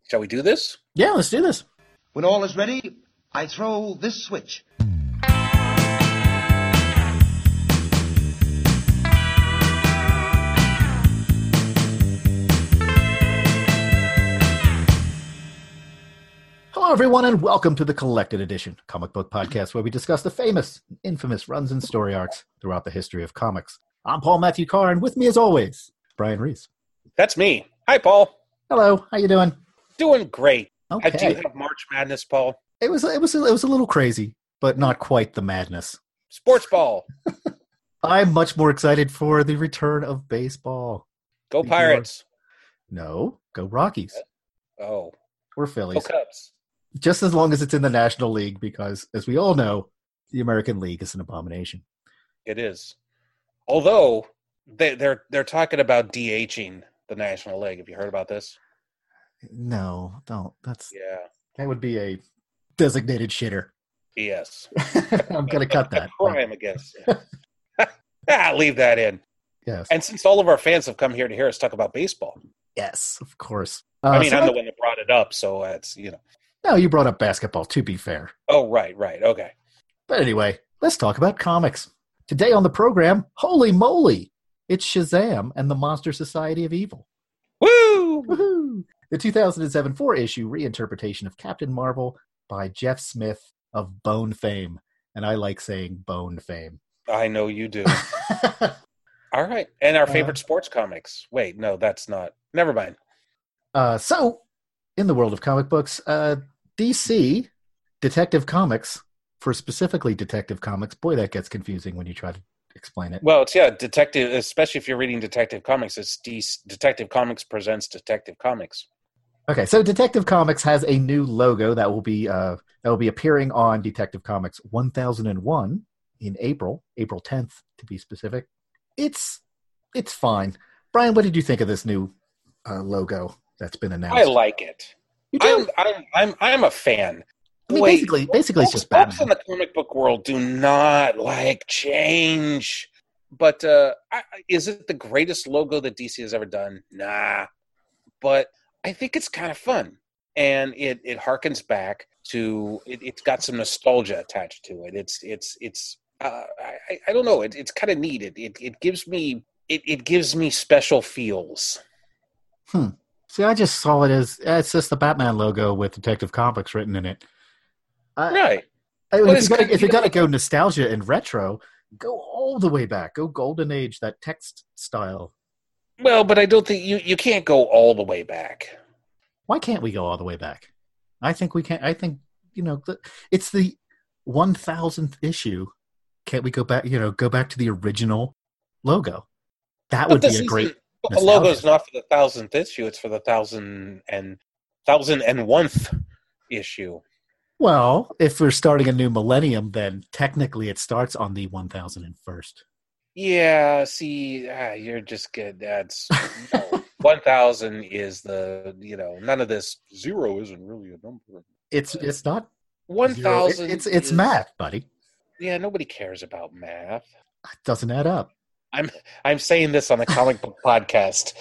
Shall we do this? Yeah, let's do this. When all is ready, I throw this switch. Hello, everyone, and welcome to the Collected Edition comic book podcast, where we discuss the famous, infamous runs and story arcs throughout the history of comics. I'm Paul Matthew Carr, and with me, as always, Brian Reese. That's me. Hi, Paul. Hello. How you doing? Doing great. Okay. Do you have March Madness, Paul? It was a little crazy, but not quite the madness. Sports ball. I'm much more excited for the return of baseball. Go Pirates. No, go Rockies. Oh. Or Phillies. Go Cubs. Just as long as it's in the National League, because, as we all know, the American League is an abomination. It is. Although, they're talking about DHing the National League. Have you heard about this? No, don't. That would be a designated shitter. Yes. I'm going to cut that. Crime against. Leave that in. Yes. And since all of our fans have come here to hear us talk about baseball. Yes, of course. I'm the one that brought it up, so it's, No, you brought up basketball, to be fair. Oh, right. Okay. But anyway, let's talk about comics. Today on the program, holy moly, it's Shazam and the Monster Society of Evil. Woo! Woohoo! The 2007 issue reinterpretation of Captain Marvel by Jeff Smith of Bone fame. And I like saying Bone fame. I know you do. All right. And our favorite sports comics. Wait, no, that's not. Never mind. So, in the world of comic books, DC Detective Comics, for specifically Detective Comics, boy, that gets confusing when you try to explain it. Well, it's, Detective, especially if you're reading Detective Comics, it's Detective Comics presents Detective Comics. Okay, so Detective Comics has a new logo that will be appearing on Detective Comics 1001 in April 10th to be specific. It's fine. Brian, what did you think of this new logo that's been announced? I like it. You do? I'm a fan. I mean, basically, it's just Batman. Folks in the comic book world do not like change. But is it the greatest logo that DC has ever done? Nah. But I think it's kind of fun. And it harkens back to it's got some nostalgia attached to it. It's I don't know. It's kind of neat. It gives me special feels. See, I just saw it as it's just the Batman logo with Detective Comics written in it. Right. I mean, if you're gonna go nostalgia and retro, go all the way back. Go Golden Age, that text style. Well, but I don't think you can't go all the way back. Why can't we go all the way back? I think we can. I think it's the 1000th issue. Can't we go back? Go back to the original logo. That would be a great. The logo is not for the 1000th issue; it's for the 1001th issue. Well, if we're starting a new millennium, then technically it starts on the 1001st. Yeah, see, you're just good. That's 1000 is the none of this. Zero isn't really a number. It's not 1000. It's math, buddy. Yeah, nobody cares about math. It doesn't add up. I'm saying this on a comic book podcast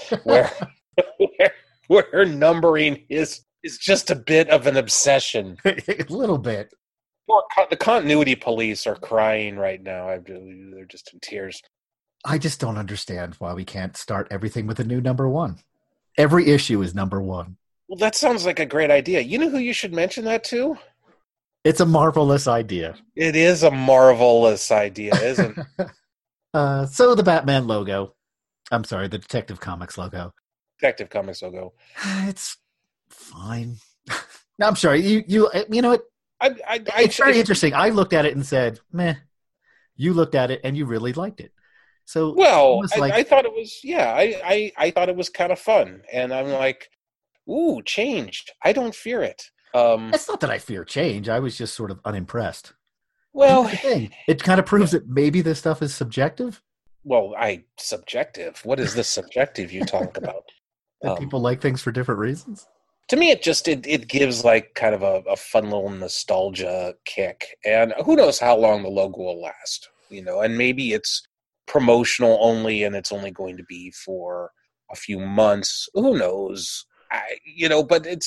where numbering is just a bit of an obsession. A little bit. The continuity police are crying right now. They're just in tears. I just don't understand why we can't start everything with a new number one. Every issue is number one. Well, that sounds like a great idea. You know who you should mention that to? It's a marvelous idea. It is a marvelous idea, isn't it? So the Batman logo. I'm sorry, the Detective Comics logo. Detective Comics logo. It's fine. No, I'm sorry. You know what? It's very interesting. I looked at it and said, meh. You looked at it and you really liked it. So I thought it was I thought it was kind of fun. And I'm like, ooh, changed. I don't fear it. It's not that I fear change. I was just sort of unimpressed. Well, here's the thing. It kind of proves that maybe this stuff is subjective. Well, subjective. What is this subjective you talk about? That people like things for different reasons? To me, it gives like kind of a fun little nostalgia kick. And who knows how long the logo will last, and maybe it's promotional only and it's only going to be for a few months. Who knows? But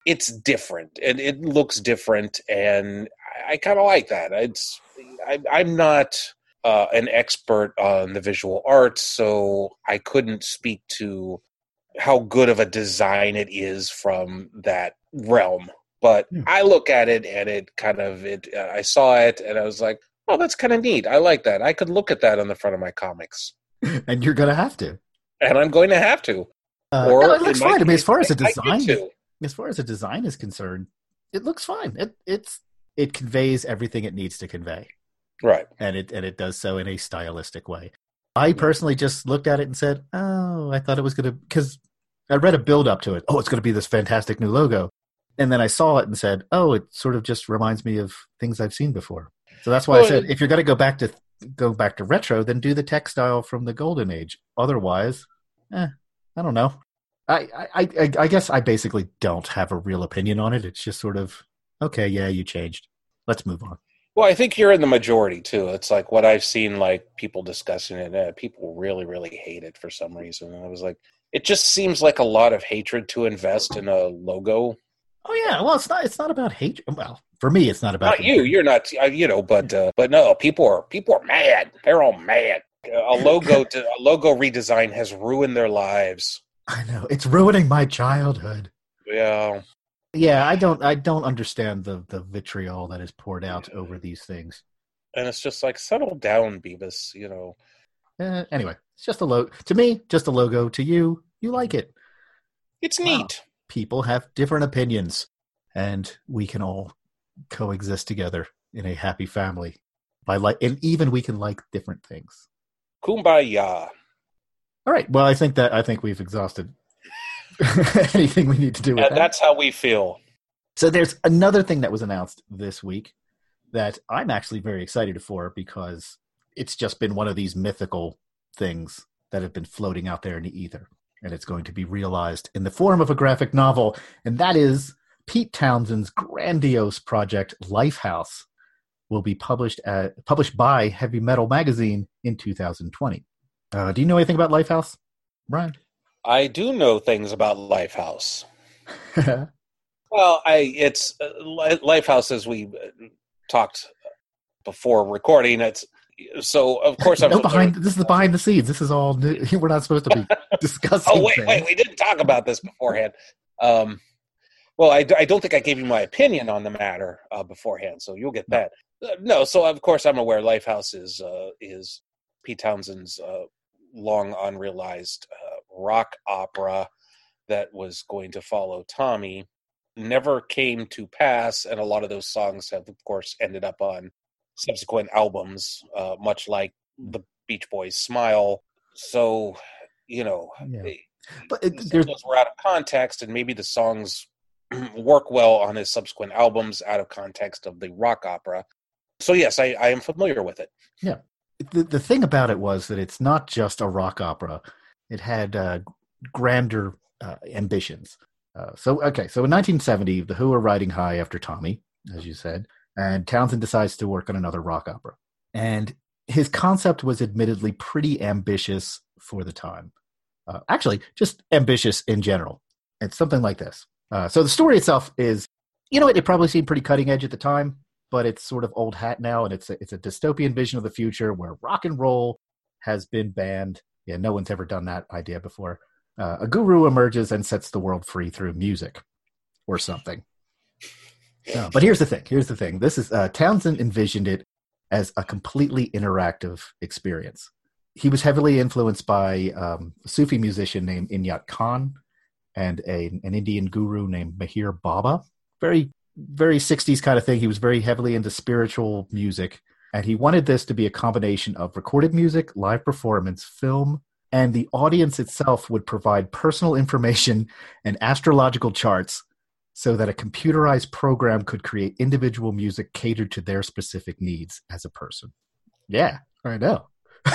it's different and it looks different, and I kind of like that. I'm not an expert on the visual arts, so I couldn't speak to how good of a design it is from that realm. But I look at it and I saw it and I was like, oh, that's kind of neat. I like that. I could look at that on the front of my comics. And you're going to have to. And I'm going to have to. No, it looks fine. I mean, as far as the design is concerned, it looks fine. It conveys everything it needs to convey. Right. And it does so in a stylistic way. I personally just looked at it and said, oh, I thought it was going to, because I read a build up to it. Oh, it's going to be this fantastic new logo. And then I saw it and said, oh, it sort of just reminds me of things I've seen before. So that's why I said, if you're going to go back to retro, then do the textile from the golden age. Otherwise, I don't know. I guess I basically don't have a real opinion on it. It's just sort of, okay, yeah, you changed. Let's move on. Well, I think you're in the majority, too. It's like what I've seen, like, people discussing it. People really, really hate it for some reason. And I was like, it just seems like a lot of hatred to invest in a logo. Oh, yeah. Well, it's not about hatred. Well, for me, it's not about not you. You're not, but no, people are mad. They're all mad. A logo redesign has ruined their lives. I know. It's ruining my childhood. Yeah. Yeah, I don't understand the vitriol that is poured out over these things. And it's just like, settle down, Beavis, Anyway, it's just a logo. To me, just a logo. To you, you like it. It's neat. People have different opinions, and we can all coexist together in a happy family. And even we can like different things. Kumbaya. All right. Well, I think we've exhausted anything we need to do with that. That's how we feel. So there's another thing that was announced this week that I'm actually very excited for, because it's just been one of these mythical things that have been floating out there in the ether, and it's going to be realized in the form of a graphic novel, and that is Pete Townshend's grandiose project Lifehouse will be published by Heavy Metal Magazine in 2020. Do you know anything about Lifehouse, Brian? I do know things about Lifehouse. Well, it's Lifehouse, as we talked before recording. It's so, of course, I'm this is the behind the scenes. This is all new. We're not supposed to be discussing. Oh, wait, we didn't talk about this beforehand. Well, I don't think I gave you my opinion on the matter beforehand, so you'll get that. No, so of course I'm aware Lifehouse is Pete Townshend's long unrealized rock opera that was going to follow Tommy. Never came to pass, and a lot of those songs have, of course, ended up on subsequent albums, much like the Beach Boys' Smile. So, but those were out of context, and maybe the songs work well on his subsequent albums out of context of the rock opera. So, yes, I am familiar with it. Yeah. The thing about it was that it's not just a rock opera. It had grander ambitions. So in 1970, the Who are riding high after Tommy, as you said, and Townsend decides to work on another rock opera. And his concept was admittedly pretty ambitious for the time. Actually, just ambitious in general. It's something like this. So the story itself is, it probably seemed pretty cutting edge at the time, but it's sort of old hat now, and it's a dystopian vision of the future where rock and roll has been banned. Yeah, no one's ever done that idea before. A guru emerges and sets the world free through music or something. But here's the thing. This is Townsend envisioned it as a completely interactive experience. He was heavily influenced by a Sufi musician named Inayat Khan and an Indian guru named Meher Baba. Very, very 60s kind of thing. He was very heavily into spiritual music, and he wanted this to be a combination of recorded music, live performance, film, and the audience itself would provide personal information and astrological charts so that a computerized program could create individual music catered to their specific needs as a person. Yeah, I know.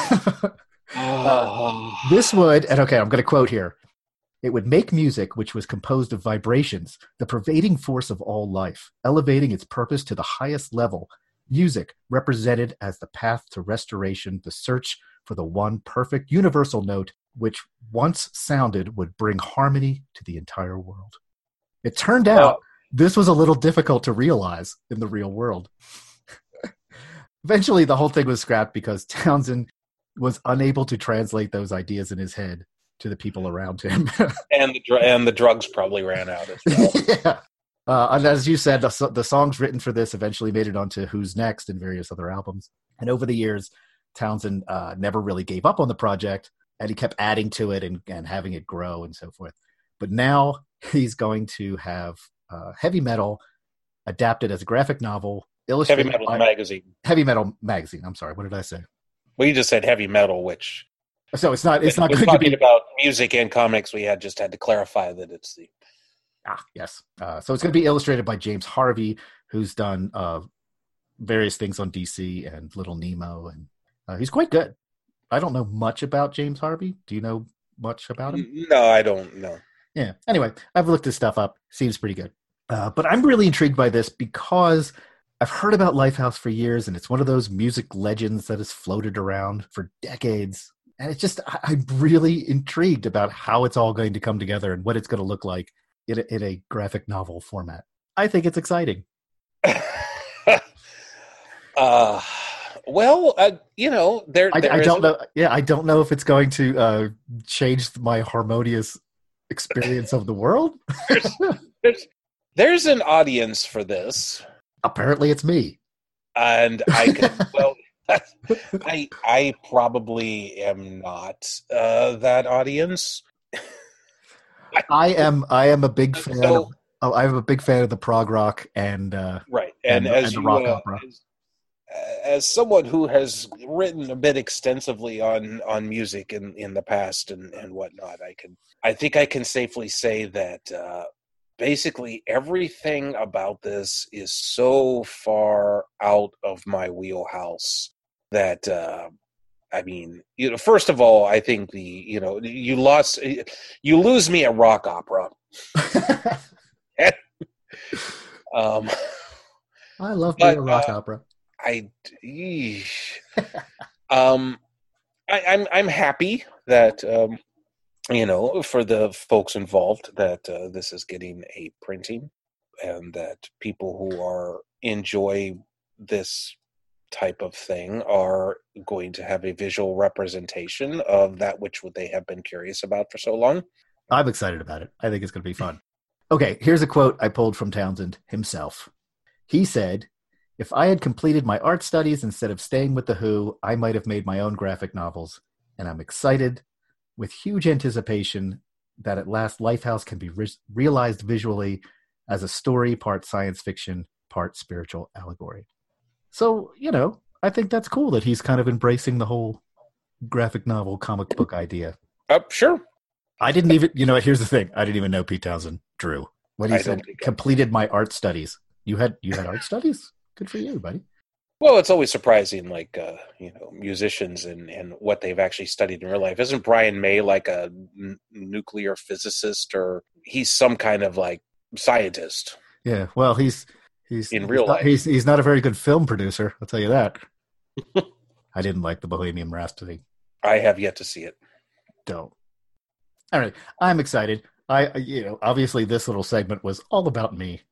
This would, and okay, I'm going to quote here. It would make music which was composed of vibrations, the pervading force of all life, elevating its purpose to the highest level. Music represented as the path to restoration, the search for the one perfect universal note which once sounded would bring harmony to the entire world. It turned out this was a little difficult to realize in the real world. Eventually, the whole thing was scrapped because Townsend was unable to translate those ideas in his head to the people around him. And the drugs probably ran out as well. Yeah. And as you said, the songs written for this eventually made it onto Who's Next and various other albums. And over the years, Townsend never really gave up on the project, and he kept adding to it and having it grow and so forth. But now he's going to have Heavy Metal adapted as a graphic novel. Heavy Metal Magazine. Heavy Metal Magazine. I'm sorry. What did I say? Well, you just said Heavy Metal, which... So it's not going to talking be about music and comics. We just had to clarify that it's the... yes. So it's going to be illustrated by James Harvey, who's done various things on DC and Little Nemo, and he's quite good. I don't know much about James Harvey. Do you know much about him? No, I don't know. Yeah. Anyway, I've looked his stuff up. Seems pretty good. But I'm really intrigued by this because I've heard about Lifehouse for years, and it's one of those music legends that has floated around for decades. And it's just, I'm really intrigued about how it's all going to come together and what it's going to look like in a graphic novel format. I think it's exciting. Well, I don't know. Yeah, I don't know if it's going to change my harmonious experience of the world. There's an audience for this. Apparently, it's me, and I can. Well, I probably am not that audience. I am a big fan. I'm a big fan of the prog rock and right, and as the rock opera. As someone who has written a bit extensively on music in the past and whatnot, I think I can safely say that basically everything about this is so far out of my wheelhouse that I mean, first of all, I think you lose me at rock opera. I love being a rock opera. I'm happy that for the folks involved that this is getting a printing, and that people who enjoy this type of thing are going to have a visual representation of that which they have been curious about for so long. I'm excited about it. I think it's going to be fun. Okay, here's a quote I pulled from Townsend himself. He said, "If I had completed my art studies instead of staying with The Who, I might have made my own graphic novels. And I'm excited with huge anticipation that at last Lifehouse can be realized visually as a story, part science fiction, part spiritual allegory." So, I think that's cool that he's kind of embracing the whole graphic novel comic book idea. Sure. I didn't even, here's the thing. I didn't even know Pete Townsend drew. When he said, completed my art studies. You had art studies? Good for you, buddy. Well, it's always surprising, musicians and what they've actually studied in real life. Isn't Brian May like a nuclear physicist, or he's some kind of scientist? Yeah, well, he's in real life. He's not a very good film producer, I'll tell you that. I didn't like the Bohemian Rhapsody. I have yet to see it. Don't. All right, I'm excited. Obviously this little segment was all about me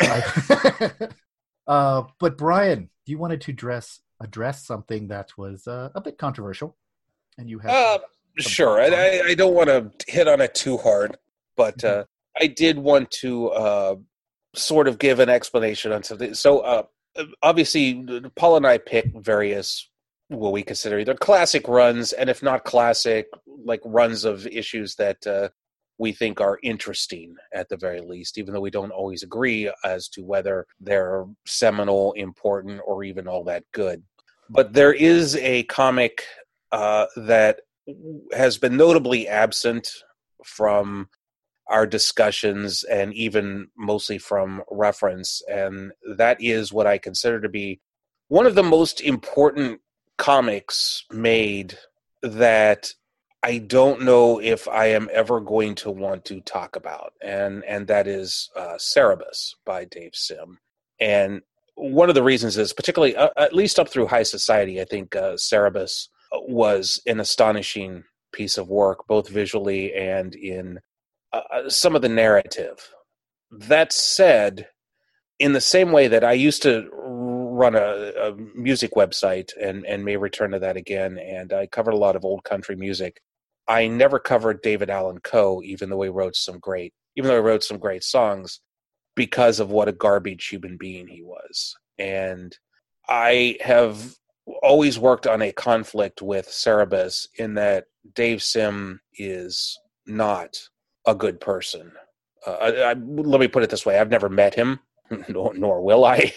but Brian, you wanted to address something that was a bit controversial, and you have sure. I don't want to hit on it too hard, but I did want to sort of give an explanation on something. So obviously, Paul and I pick various what we consider either classic runs, and if not classic, runs of issues that we think are interesting at the very least, even though we don't always agree as to whether they're seminal, important, or even all that good. But there is a comic that has been notably absent from our discussions and even mostly from reference, and that is what I consider to be one of the most important comics made that I don't know if I am ever going to want to talk about, and that is Cerebus by Dave Sim. And one of the reasons is, particularly, at least up through High Society, I think Cerebus was an astonishing piece of work, both visually and in some of the narrative. That said, in the same way that I used to run a music website and may return to that again, and I covered a lot of old country music, I never covered David Allan Coe, even though he wrote some great songs, because of what a garbage human being he was. And I have always worked on a conflict with Cerebus in that Dave Sim is not a good person. Let me put it this way. I've never met him, nor will I.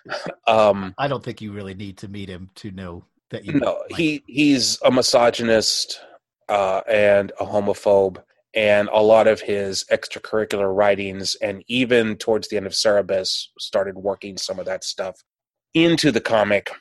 I don't think you really need to meet him to know that you. No, he's a misogynist and a homophobe, and a lot of his extracurricular writings, and even towards the end of Cerebus, started working some of that stuff into the comic.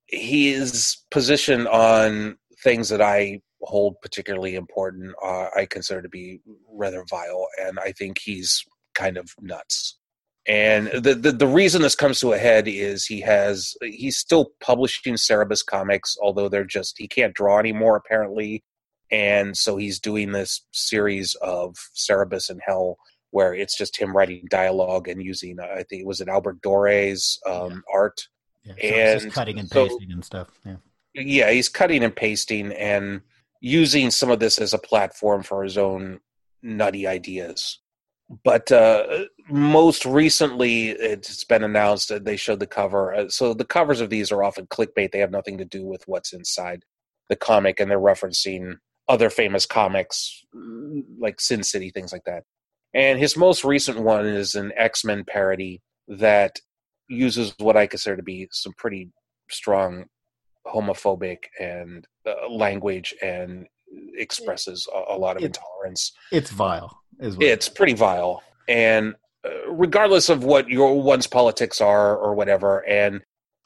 His position on things that I hold particularly important, I consider to be rather vile, and I think he's kind of nuts. And the reason this comes to a head is he's still publishing Cerebus comics, although he can't draw anymore apparently, and so he's doing this series of Cerebus in Hell where it's just him writing dialogue and using I think it was Albert Dore's art. Yeah, so and just cutting and pasting and stuff. Yeah, he's cutting and pasting and using some of this as a platform for his own nutty ideas. But most recently, it's been announced that they showed the cover. So the covers of these are often clickbait. They have nothing to do with what's inside the comic, and they're referencing other famous comics like Sin City, things like that. And his most recent one is an X-Men parody that uses what I consider to be some pretty strong homophobic and language and expresses a lot of intolerance. It's vile. It's pretty vile. And regardless of what one's politics are or whatever, and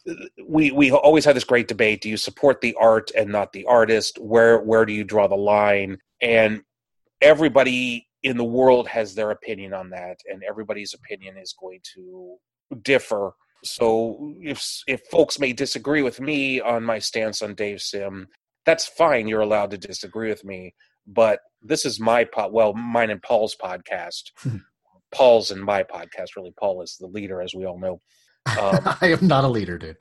we always have this great debate, do you support the art and not the artist? Where do you draw the line? And everybody in the world has their opinion on that, and everybody's opinion is going to differ. So if folks may disagree with me on my stance on Dave Sim, that's fine. You're allowed to disagree with me. But this is mine and Paul's podcast. Paul's and my podcast. Really, Paul is the leader, as we all know. I am not a leader, dude.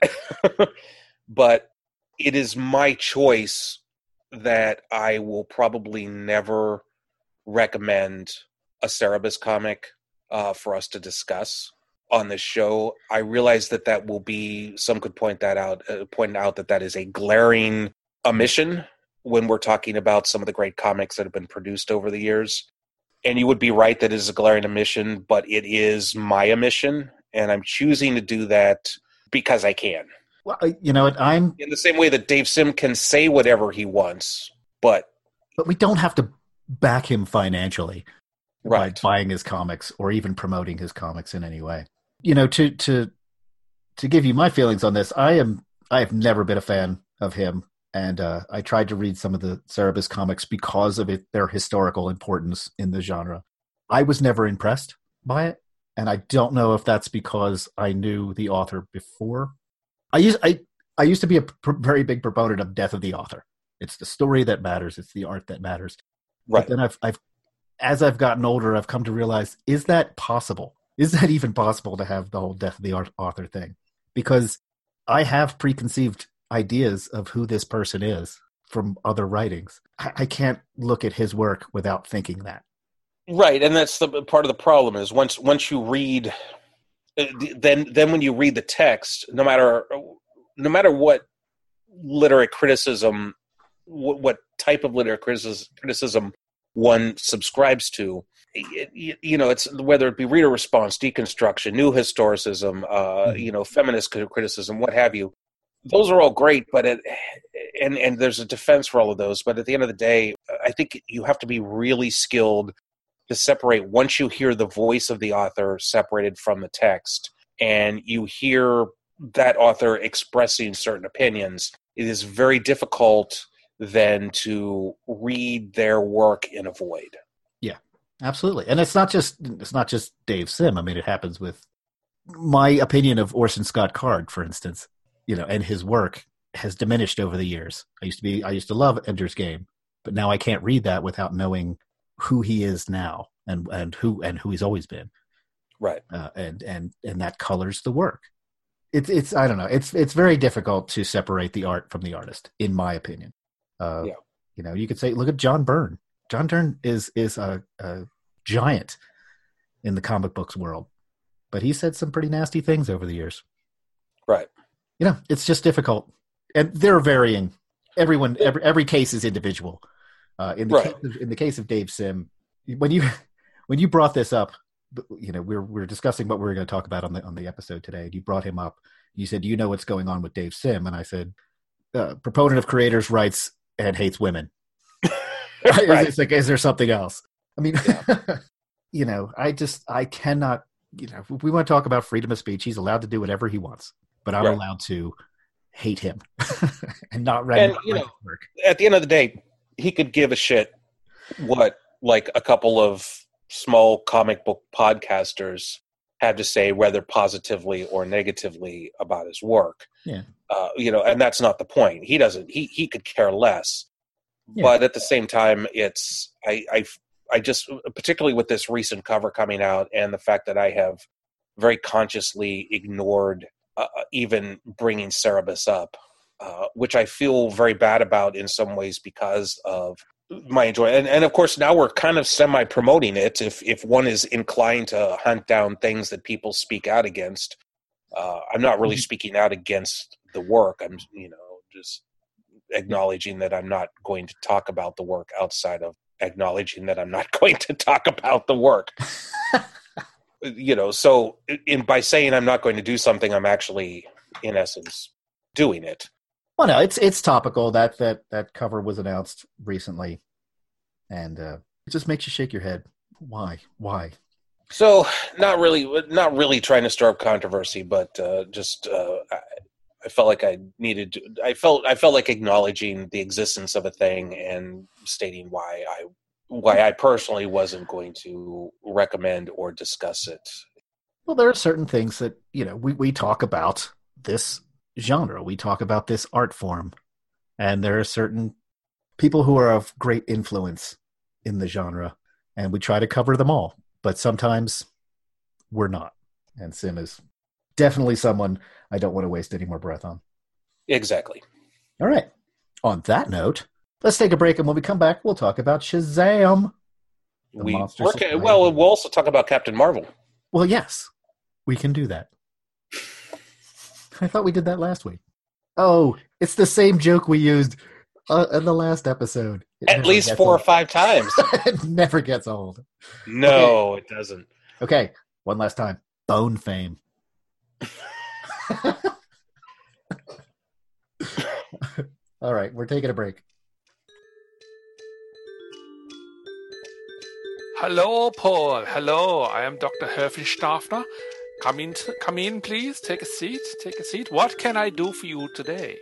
But it is my choice that I will probably never recommend a Cerebus comic for us to discuss on this show. I realize that will be, some could point out that is a glaring omission when we're talking about some of the great comics that have been produced over the years. And you would be right that it is a glaring omission, but it is my omission, and I'm choosing to do that because I can. Well, you know what, I'm... In the same way that Dave Sim can say whatever he wants, but we don't have to back him financially right. by buying his comics or even promoting his comics in any way. You know, to give you my feelings on this, I have never been a fan of him. And I tried to read some of the Cerebus comics because of their historical importance in the genre. I was never impressed by it, and I don't know if that's because I knew the author before. I used to be a very big proponent of Death of the Author. It's the story that matters. It's the art that matters. Right. But then as I've gotten older, I've come to realize, is that possible? Is that even possible to have the whole Death of the Author thing? Because I have preconceived ideas of who this person is from other writings. I can't look at his work without thinking that. Right, and that's the part of the problem is once you read, then when you read the text, no matter what literary criticism, what type of literary criticism one subscribes to, it's whether it be reader response, deconstruction, new historicism, feminist criticism, what have you. Those are all great, but and there's a defense for all of those. But at the end of the day, I think you have to be really skilled to separate once you hear the voice of the author separated from the text, and you hear that author expressing certain opinions. It is very difficult then to read their work in a void. Yeah, absolutely. And it's not just Dave Sim. I mean, it happens with my opinion of Orson Scott Card, for instance. And his work has diminished over the years. I used to love Ender's Game, but now I can't read that without knowing who he is now and who he's always been. Right. And that colors the work. It's I don't know. It's very difficult to separate the art from the artist, in my opinion. Yeah. You know, you could say, look at John Byrne. John Byrne is a giant in the comic books world, but he said some pretty nasty things over the years. Right. You know, it's just difficult, and they're varying. Every case is individual. In the case of Dave Sim, when you brought this up, you know, we're discussing what we were going to talk about on the episode today. And you brought him up. You said, "Do you know what's going on with Dave Sim?" And I said, "Proponent of creators' rights and hates women." Right. It's like, is there something else? I mean, yeah. You know, I cannot. You know, if we want to talk about freedom of speech, he's allowed to do whatever he wants, but I'm allowed to hate him and not read. And you know, at the end of the day, he could give a shit what like a couple of small comic book podcasters had to say, whether positively or negatively, about his work. Yeah. You know, and that's not the point. He doesn't. He could care less. Yeah. But at the same time, it's I just, particularly with this recent cover coming out and the fact that I have very consciously ignored even bringing Cerebus up, which I feel very bad about in some ways because of my enjoyment. And of course, now we're kind of semi-promoting it. If one is inclined to hunt down things that people speak out against, I'm not really speaking out against the work. I'm, you know, just acknowledging that I'm not going to talk about the work outside of acknowledging that I'm not going to talk about the work. You know, so by saying I'm not going to do something, I'm actually, in essence, doing it. Well, no, it's topical. That cover was announced recently, and it just makes you shake your head. Why? So, not really trying to stir up controversy, but just I felt like I needed to. I felt like acknowledging the existence of a thing and stating why I personally wasn't going to recommend or discuss it. Well, there are certain things that, you know, we talk about this genre, we talk about this art form, and there are certain people who are of great influence in the genre, and we try to cover them all, but sometimes we're not. And Sim is definitely someone I don't want to waste any more breath on. Exactly. All right. On that note, let's take a break, and when we come back, we'll talk about Shazam. We'll also talk about Captain Marvel. Well, yes, we can do that. I thought we did that last week. Oh, it's the same joke we used in the last episode. At least 4 or 5 times. It never gets old. No, It doesn't. Okay, one last time. Bone fame. All right, we're taking a break. Hello, Paul. Hello, I am Dr. Herfenstaffner. Come in, please. Take a seat. What can I do for you today?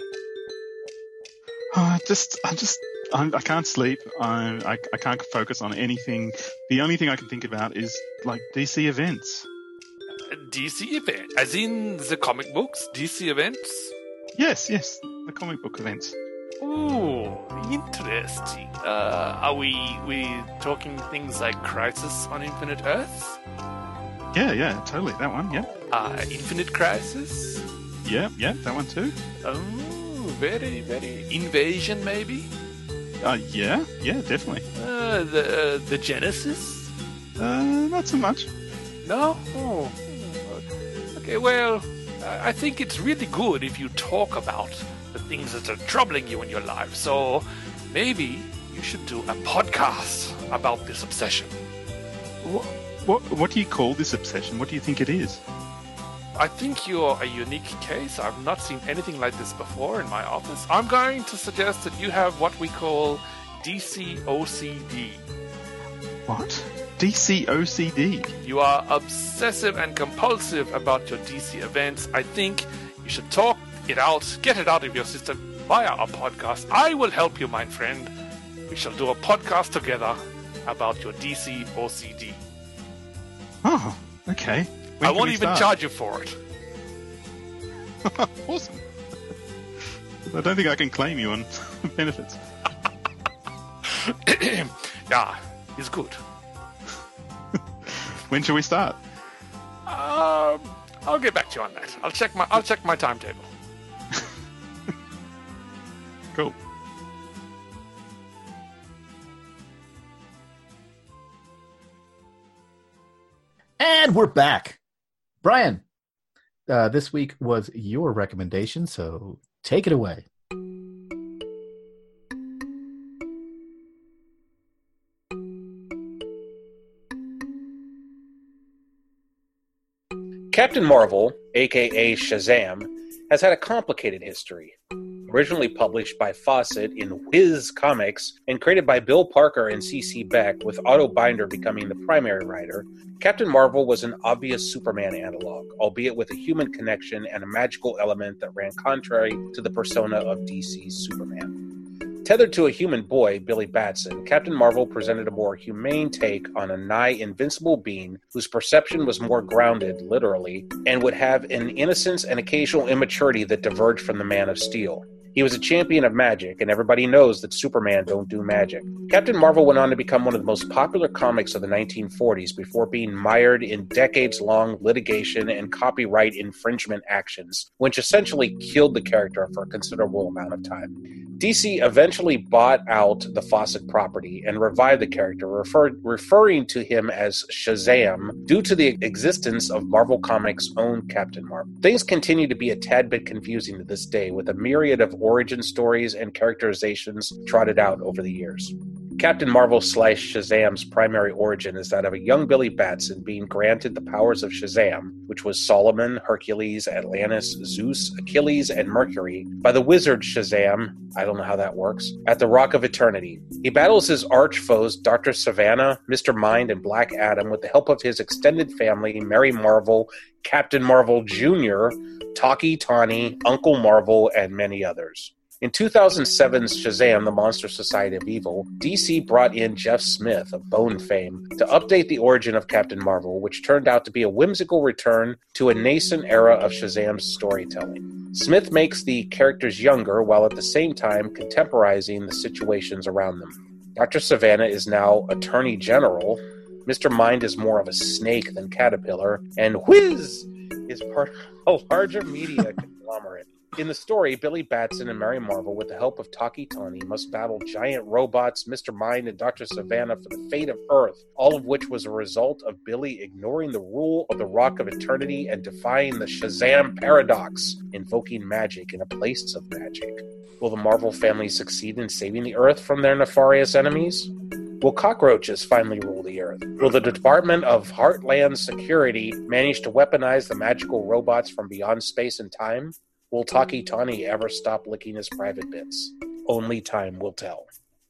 I can't sleep. I can't focus on anything. The only thing I can think about is like DC events. DC event, as in the comic books. DC events. Yes, the comic book events. Ooh, interesting. Are we talking things like Crisis on Infinite Earths? Yeah, totally. That one, yeah. Infinite Crisis? Yeah, that one too. Oh, very, very. Invasion, maybe? Yeah, definitely. The Genesis? Not so much. No? Oh. Okay, well, I think it's really good if you talk about the things that are troubling you in your life. So maybe you should do a podcast about this obsession. What do you call this obsession? What do you think it is? I think you're a unique case. I've not seen anything like this before in my office. I'm going to suggest that you have what we call DC OCD. What? DC OCD? You are obsessive and compulsive about your DC events. I think you should talk it out, get it out of your system via a podcast. I will help you, my friend. We shall do a podcast together about your DC OCD. Oh, okay. I won't even charge you for it. Awesome. I don't think I can claim you on benefits. Yeah, it's good. When shall we start? I'll get back to you on that. I'll check my timetable. Cool. And we're back. Brian, this week was your recommendation, so take it away. Captain Marvel, aka Shazam, has had a complicated history. Originally published by Fawcett in Whiz Comics and created by Bill Parker and C.C. Beck, with Otto Binder becoming the primary writer, Captain Marvel was an obvious Superman analog, albeit with a human connection and a magical element that ran contrary to the persona of DC's Superman. Tethered to a human boy, Billy Batson, Captain Marvel presented a more humane take on a nigh invincible being whose perception was more grounded, literally, and would have an innocence and occasional immaturity that diverged from the Man of Steel. He was a champion of magic, and everybody knows that Superman don't do magic. Captain Marvel went on to become one of the most popular comics of the 1940s before being mired in decades-long litigation and copyright infringement actions, which essentially killed the character for a considerable amount of time. DC eventually bought out the Fawcett property and revived the character, referring to him as Shazam due to the existence of Marvel Comics' own Captain Marvel. Things continue to be a tad bit confusing to this day, with a myriad of origin stories and characterizations trotted out over the years. Captain Marvel / Shazam's primary origin is that of a young Billy Batson being granted the powers of Shazam, which was Solomon, Hercules, Atlantis, Zeus, Achilles, and Mercury, by the wizard Shazam, I don't know how that works, at the Rock of Eternity. He battles his arch foes Dr. Savannah, Mr. Mind, and Black Adam with the help of his extended family, Mary Marvel, Captain Marvel Jr., Taki Tani, Uncle Marvel, and many others. In 2007's Shazam, The Monster Society of Evil, DC brought in Jeff Smith of Bone fame to update the origin of Captain Marvel, which turned out to be a whimsical return to a nascent era of Shazam's storytelling. Smith makes the characters younger while at the same time contemporizing the situations around them. Dr. Savannah is now Attorney General, Mr. Mind is more of a snake than caterpillar, and Whiz is part of a larger media conglomerate. In the story, Billy Batson and Mary Marvel, with the help of Taki Tani, must battle giant robots, Mr. Mind, and Dr. Savannah for the fate of Earth, all of which was a result of Billy ignoring the rule of the Rock of Eternity and defying the Shazam paradox, invoking magic in a place of magic. Will the Marvel family succeed in saving the Earth from their nefarious enemies? Will cockroaches finally rule the Earth? Will the Department of Heartland Security manage to weaponize the magical robots from beyond space and time? Will Taki Tani ever stop licking his private bits? Only time will tell.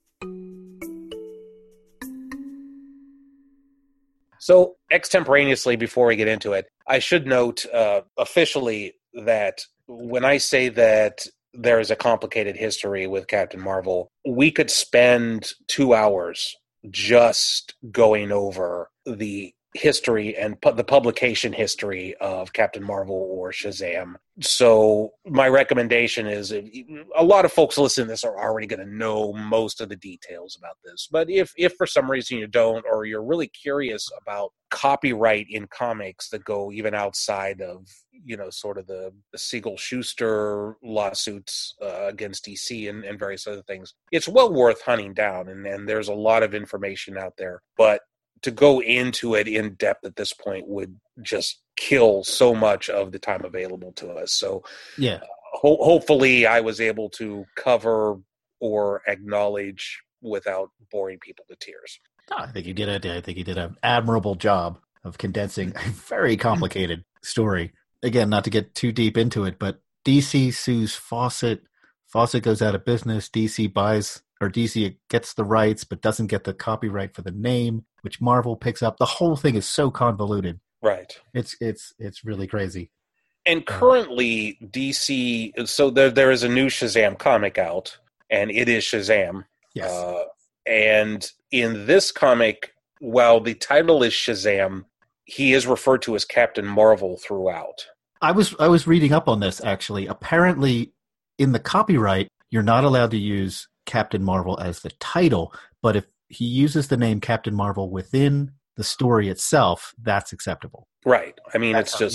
So, extemporaneously, before we get into it, I should note officially that when I say that there is a complicated history with Captain Marvel, we could spend 2 hours just going over the history and the publication history of Captain Marvel or Shazam. So my recommendation is, a lot of folks listening to this are already going to know most of the details about this. But if for some reason you don't, or you're really curious about copyright in comics that go even outside of, sort of the Siegel-Schuster lawsuits against DC and various other things, it's well worth hunting down. And there's a lot of information out there. But to go into it in depth at this point would just kill so much of the time available to us. So yeah, hopefully I was able to cover or acknowledge without boring people to tears. I think you did an admirable job of condensing a very complicated story. Again, not to get too deep into it, but DC sues Fawcett. Fawcett goes out of business. DC gets the rights, but doesn't get the copyright for the name, which Marvel picks up. The whole thing is so convoluted. Right. It's really crazy. And currently, DC, so there is a new Shazam comic out, and it is Shazam. Yes. And in this comic, while the title is Shazam, he is referred to as Captain Marvel throughout. I was reading up on this, actually. Apparently, in the copyright, you're not allowed to use Captain Marvel as the title, but if he uses the name Captain Marvel within the story itself, that's acceptable. Right. I mean, it's just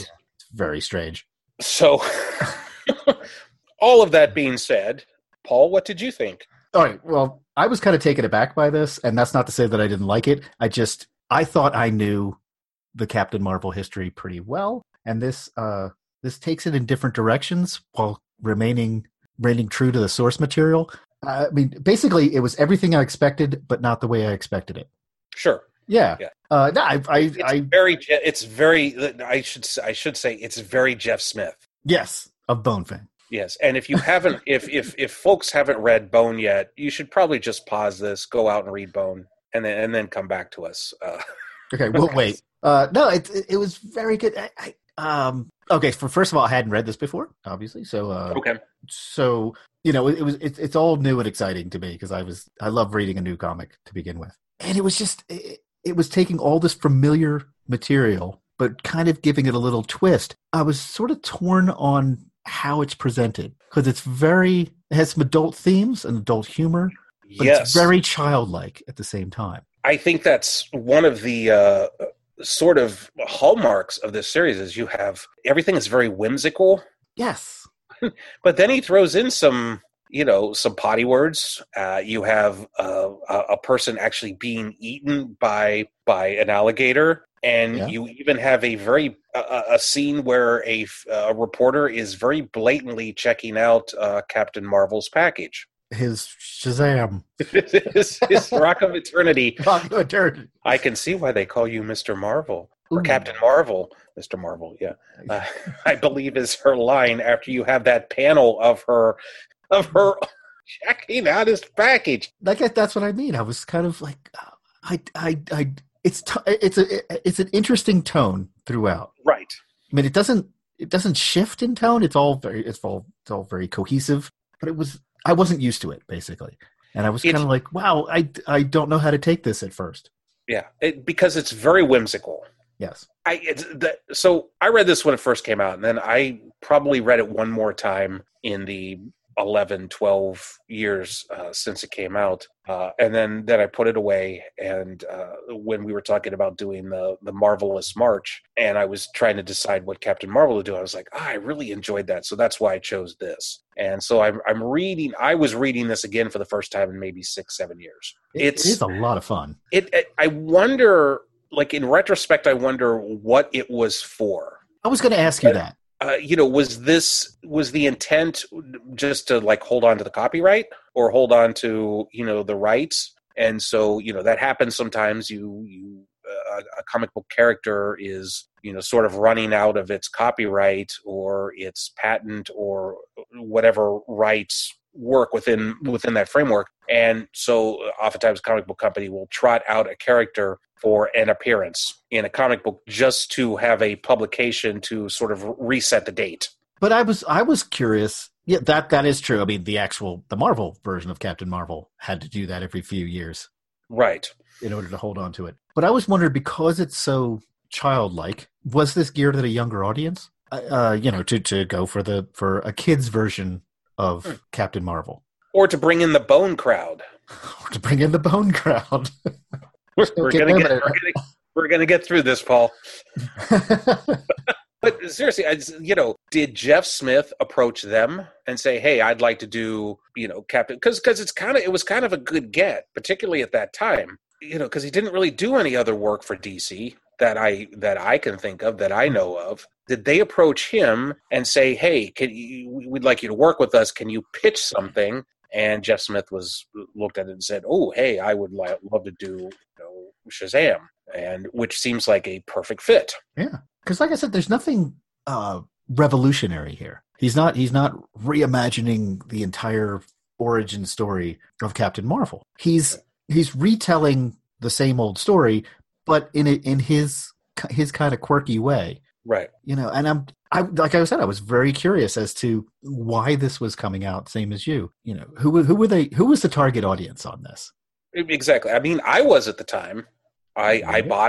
very strange. So, all of that being said, Paul, what did you think? All right. Well, I was kind of taken aback by this, and that's not to say that I didn't like it. I thought I knew the Captain Marvel history pretty well, and this takes it in different directions while remaining true to the source material. I mean, basically, it was everything I expected, but not the way I expected it. Sure. Yeah. No, it's very. I should say it's very Jeff Smith. Yes, of Bone Fang. Yes, and if you haven't, if folks haven't read Bone yet, you should probably just pause this, go out and read Bone, and then come back to us. Okay, we'll wait. No, it was very good. Okay, first of all, I hadn't read this before, obviously. So okay. So it's all new and exciting to me because I love reading a new comic to begin with, and it was just it was taking all this familiar material but kind of giving it a little twist. I was sort of torn on how it's presented because it has some adult themes and adult humor, but it's very childlike at the same time. I think that's one of the sort of hallmarks of this series is you have everything is very whimsical. Yes. But then he throws in some potty words. You have a person actually being eaten by an alligator. And you even have a scene where a reporter is very blatantly checking out Captain Marvel's package. His Shazam. his Rock of Eternity. Rock of Eternity. I can see why they call you Mr. Marvel. Or Ooh. Captain Marvel. Mr. Marvel, yeah. I believe is her line after you have that panel of her checking out his package. That's what I mean. I was kind of like, it's an interesting tone throughout. Right. I mean, it doesn't shift in tone. It's all very cohesive. But I wasn't used to it basically, and I was kind of like, wow, I don't know how to take this at first. Yeah, because it's very whimsical. Yes. So I read this when it first came out, and then I probably read it one more time in the 11, 12 years since it came out. And then I put it away. And when we were talking about doing the Marvelous March, and I was trying to decide what Captain Marvel to do, I was like, I really enjoyed that. So that's why I chose this. And so I was reading this again for the first time in maybe 6-7 years. It is a lot of fun. I wonder, like in retrospect, I wonder what it was for. I was going to ask you that. Was the intent just to like hold on to the copyright or hold on to, the rights? And so, that happens sometimes. A comic book character is, sort of running out of its copyright or its patent or whatever rights work within that framework. And so oftentimes a comic book company will trot out a character for an appearance in a comic book just to have a publication to sort of reset the date. But I was curious. Yeah, that is true. I mean, the Marvel version of Captain Marvel had to do that every few years. Right. In order to hold on to it. But I was wondering, because it's so childlike, was this geared at a younger audience? To go for a kid's version of Captain Marvel. Or to bring in the Bone crowd. We're gonna get through this, Paul. But seriously, did Jeff Smith approach them and say, "Hey, I'd like to do, Captain"? Because it was kind of a good get, particularly at that time, because he didn't really do any other work for DC that I can think of, that I know of. Did they approach him and say, "Hey, we'd like you to work with us. Can you pitch something?" And Jeff Smith looked at it and said, "Oh, hey, I would love to do Shazam," and which seems like a perfect fit. Yeah, because like I said, there's nothing revolutionary here. He's not reimagining the entire origin story of Captain Marvel. He's retelling the same old story, but in his kind of quirky way. Right. And I like I said, I was very curious as to why this was coming out. Same as you. Who was the target audience on this? Exactly. I mean, I was at the time. I bought it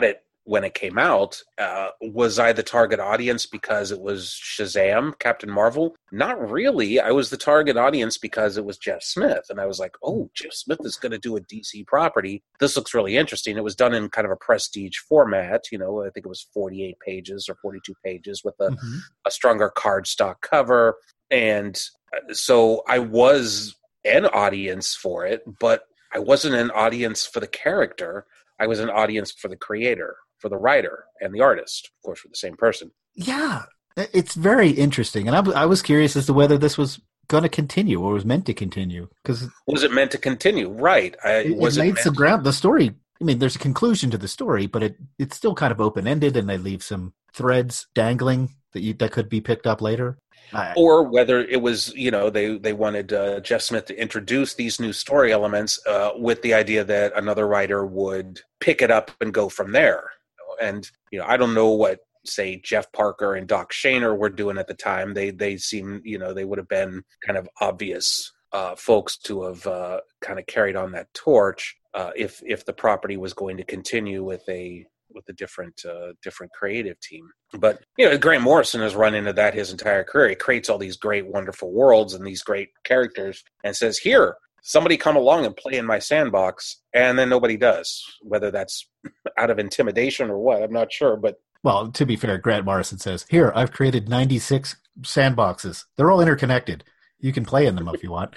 when it came out. Was I the target audience because it was Shazam, Captain Marvel? Not really. I was the target audience because it was Jeff Smith. And I was like, oh, Jeff Smith is going to do a DC property. This looks really interesting. It was done in kind of a prestige format. I think it was 48 pages or 42 pages with a stronger cardstock cover. And so I was an audience for it, but I wasn't an audience for the character. I was an audience for the creator, for the writer, and the artist, of course, for the same person. Yeah, it's very interesting. And I was curious as to whether this was going to continue or was meant to continue. Was it meant to continue? Right. It made some ground. The story, there's a conclusion to the story, but it's still kind of open-ended, and they leave some threads dangling that could be picked up later. Or whether it was, they wanted Jeff Smith to introduce these new story elements with the idea that another writer would pick it up and go from there. And, I don't know what, say, Jeff Parker and Doc Shaner were doing at the time. They seem, they would have been kind of obvious folks to have kind of carried on that torch if the property was going to continue with a different creative team. But Grant Morrison has run into that his entire career. He creates all these great, wonderful worlds and these great characters and says, here, somebody come along and play in my sandbox, and then nobody does. Whether that's out of intimidation or what, I'm not sure. But well, to be fair, Grant Morrison says, here, I've created 96 sandboxes. They're all interconnected. You can play in them if you want.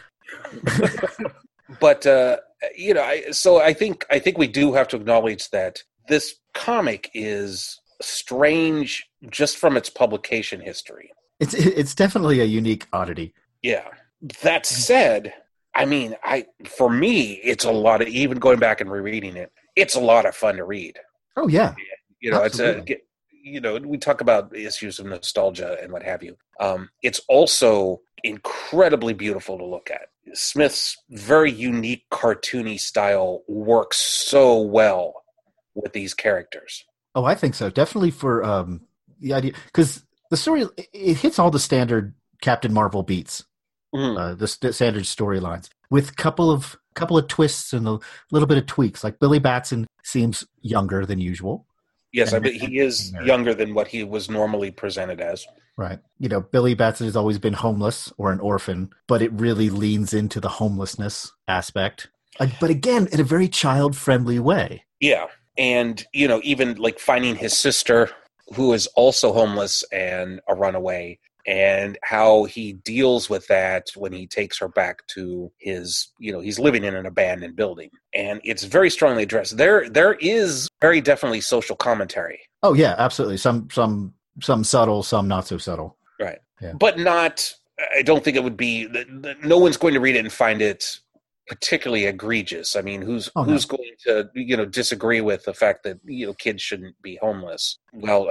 But so I think we do have to acknowledge that this comic is strange just from its publication history. It's definitely a unique oddity. Yeah. That said, for me, it's a lot of, even going back and rereading it, it's a lot of fun to read. Oh yeah. Absolutely. We talk about issues of nostalgia and what have you. It's also incredibly beautiful to look at. Smith's very unique cartoony style works so well with these characters. Oh, I think so. Definitely for the idea, because the story, it hits all the standard Captain Marvel beats, the standard storylines, with couple of twists and a little bit of tweaks. Like Billy Batson seems younger than usual. Yes, I bet he is younger than what he was normally presented as. Right. Billy Batson has always been homeless or an orphan, but it really leans into the homelessness aspect. But again, in a very child-friendly way. Yeah. And, even like finding his sister, who is also homeless and a runaway, and how he deals with that when he takes her back to his, he's living in an abandoned building. And it's very strongly addressed. There is very definitely social commentary. Oh, yeah, absolutely. Some subtle, some not so subtle. Right. Yeah. But not, I don't think it would be, no one's going to read it and find it particularly egregious. Who's going to disagree with the fact that kids shouldn't be homeless? Well,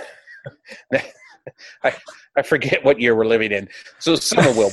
I forget what year we're living in, so someone will.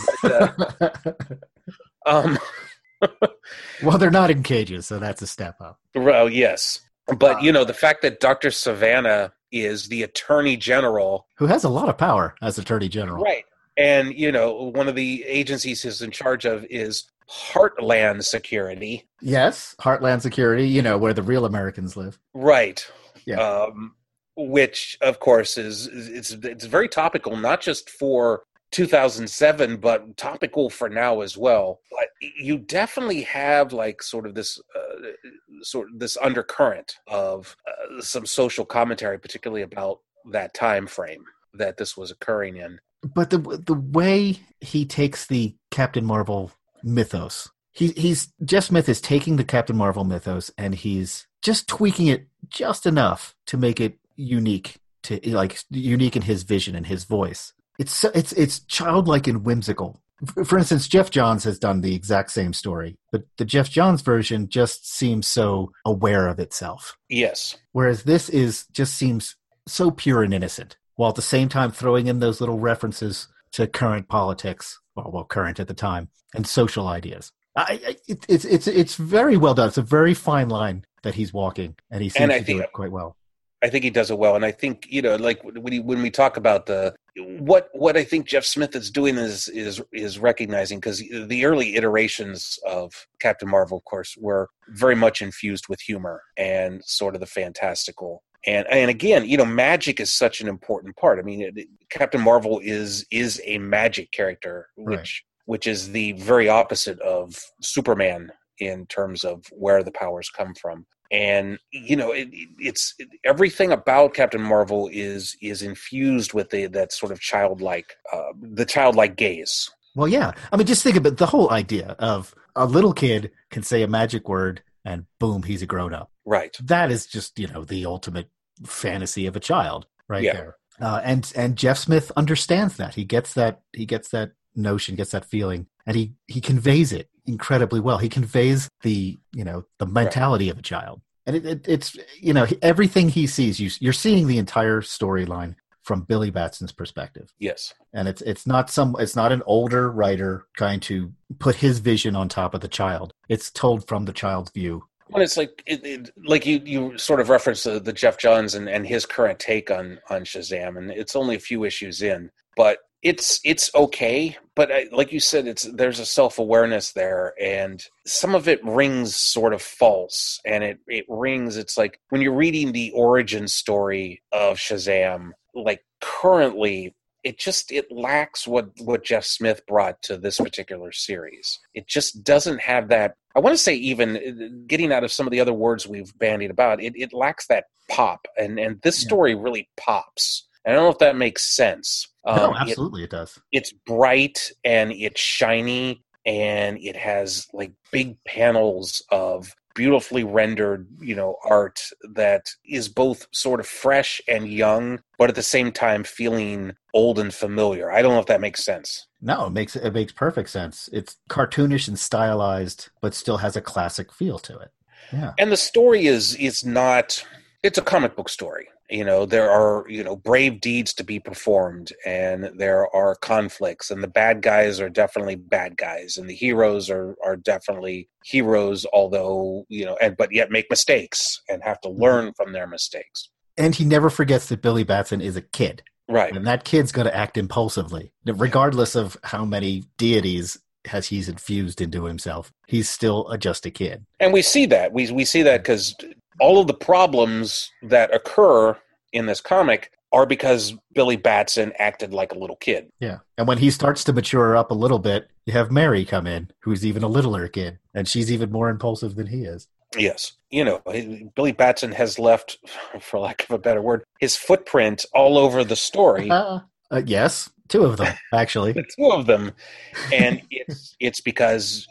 But, well, they're not in cages, so that's a step up. Well, yes, but the fact that Dr. Savannah is the Attorney General, who has a lot of power as Attorney General, right? And one of the agencies he's in charge of is Heartland Security. Yes, Heartland Security, where the real Americans live. Right. Yeah. Which, of course, it's very topical, not just for 2007, but topical for now as well. But you definitely have like sort of this undercurrent of some social commentary, particularly about that time frame that this was occurring in. But the way he takes the Captain Marvel mythos, Jeff Smith is taking the Captain Marvel mythos and he's just tweaking it just enough to make it unique in his vision and his voice. It's childlike and whimsical. For instance, Jeff Johns has done the exact same story, but the Jeff Johns version just seems so aware of itself. Yes. Whereas this just seems so pure and innocent, while at the same time throwing in those little references to current politics, well, current at the time, and social ideas. It's very well done. It's a very fine line that he's walking, and he seems to do it quite well. I think he does it well, and I think like when we talk about what I think Jeff Smith is doing is recognizing, because the early iterations of Captain Marvel, of course, were very much infused with humor and sort of the fantastical. And again, magic is such an important part. I mean, Captain Marvel is a magic character, which is the very opposite of Superman in terms of where the powers come from. And it's everything about Captain Marvel is infused with that sort of childlike gaze. Well, yeah. I mean, just think about the whole idea of a little kid can say a magic word and boom, he's a grown up. Right. That is just, the ultimate fantasy of a child there. And Jeff Smith understands that. He gets that notion, gets that feeling, and he conveys it incredibly well. He conveys the mentality of a child. And it's everything he sees, you're seeing the entire storyline from Billy Batson's perspective. Yes. And it's not an older writer trying to put his vision on top of the child. It's told from the child's view. Well, it's like you sort of referenced the Jeff Johns and his current take on Shazam, and it's only a few issues in, but it's okay. But like you said, there's a self-awareness there, and some of it rings sort of false, and it rings. It's like when you're reading the origin story of Shazam, like currently, it lacks what Jeff Smith brought to this particular series. It just doesn't have that. I want to say, even getting out of some of the other words we've bandied about, it lacks that pop, and this story really pops. I don't know if that makes sense. No, absolutely it does. It's bright and it's shiny, and it has like big panels of beautifully rendered, art that is both sort of fresh and young, but at the same time feeling old and familiar. I don't know if that makes sense. No, it makes perfect sense. It's cartoonish and stylized, but still has a classic feel to it. Yeah. And the story is not, it's a comic book story. There are, brave deeds to be performed, and there are conflicts, and the bad guys are definitely bad guys, and the heroes are definitely heroes, although, but yet make mistakes and have to learn from their mistakes. And he never forgets that Billy Batson is a kid. Right. And that kid's going to act impulsively, regardless of how many deities he's infused into himself. He's still just a kid. And we see that. We see that because all of the problems that occur in this comic are because Billy Batson acted like a little kid. Yeah. And when he starts to mature up a little bit, you have Mary come in, who's even a littler kid, and she's even more impulsive than he is. Yes. Billy Batson has left, for lack of a better word, his footprint all over the story. Yes. Two of them, actually. Two of them. And it's because,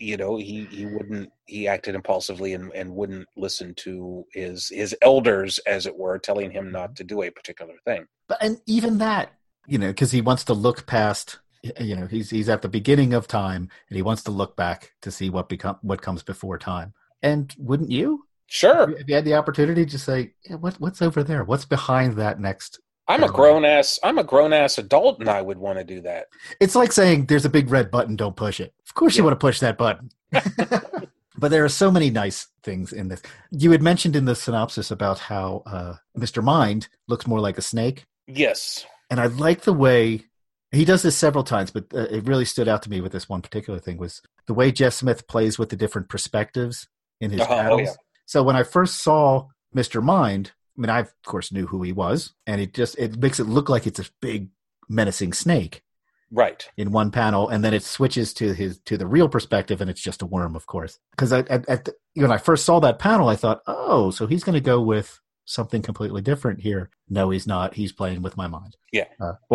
he acted impulsively and wouldn't listen to his elders, as it were, telling him not to do a particular thing. And even that, because he wants to look past, he's at the beginning of time, and he wants to look back to see what comes before time. And wouldn't you? Sure. If you had the opportunity to say, yeah, what's over there? What's behind that next? I'm a grown ass adult, and I would want to do that. It's like saying there's a big red button, don't push it. Of course you want to push that button. But there are so many nice things in this. You had mentioned in the synopsis about how Mr. Mind looks more like a snake. Yes. And I like the way he does this several times, but it really stood out to me with this one particular thing was the way Jeff Smith plays with the different perspectives in his battles. Oh, yeah. So when I first saw Mr. Mind, I mean, I of course knew who he was, and it makes it look like it's a big menacing snake, right? In one panel, and then it switches to the real perspective, and it's just a worm, of course. Because when I first saw that panel, I thought, oh, so he's going to go with something completely different here. No, he's not. He's playing with my mind. Yeah.